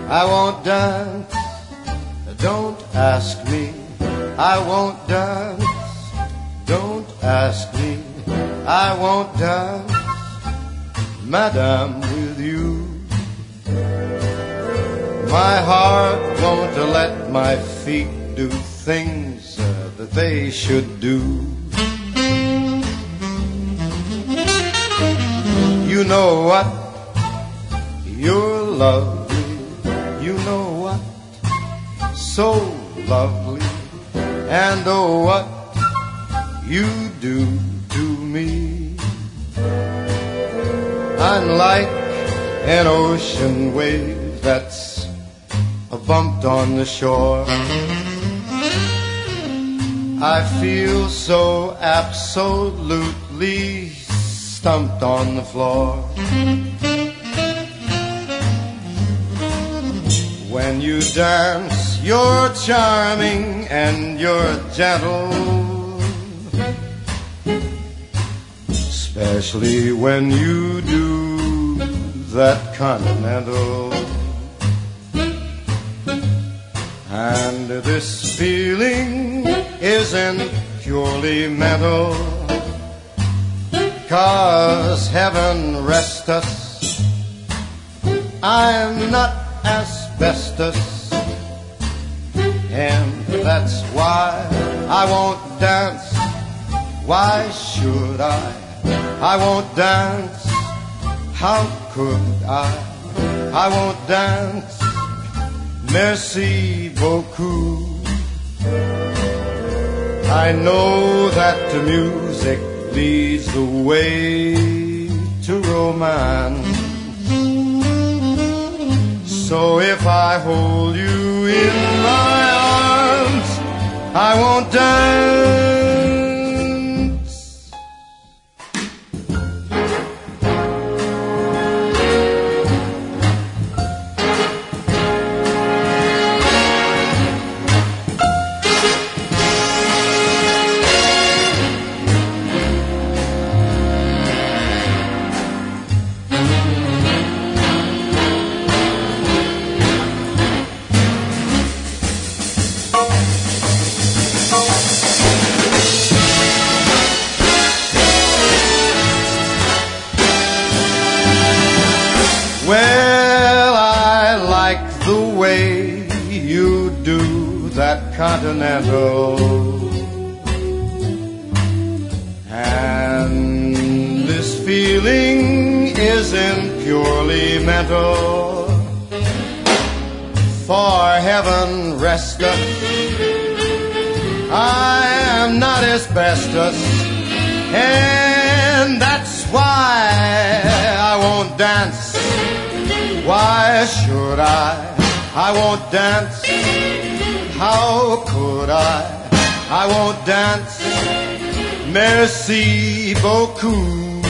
I won't dance, don't ask me. I won't dance, don't ask me. I won't dance, madame, with you. My heart won't let my feet do things that they should do. You know what? You're lovely. You know what? So lovely. And oh, what you do to me. I'm like an ocean wave that's bumped on the shore. I feel so absolutely stumped on the floor. When you dance, you're charming and you're gentle, especially when you do that continental. And this feeling isn't purely mental, 'cause heaven rest us, I'm not asbestos. And that's why I won't dance. Why should I? I won't dance. How could I? I won't dance. Merci beaucoup. I know that the music leads the way to romance. So if I hold you in my arms, I won't dance. Well, I like the way you do that continental, and this feeling isn't purely mental, for heaven rest us, I am not asbestos, and that's why I won't dance. Why should I? I won't dance. How could I? I won't dance. Merci beaucoup.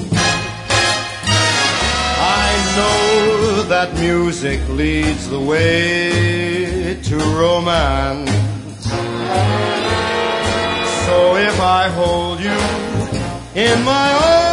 I know that music leads the way to romance. So if I hold you in my arms,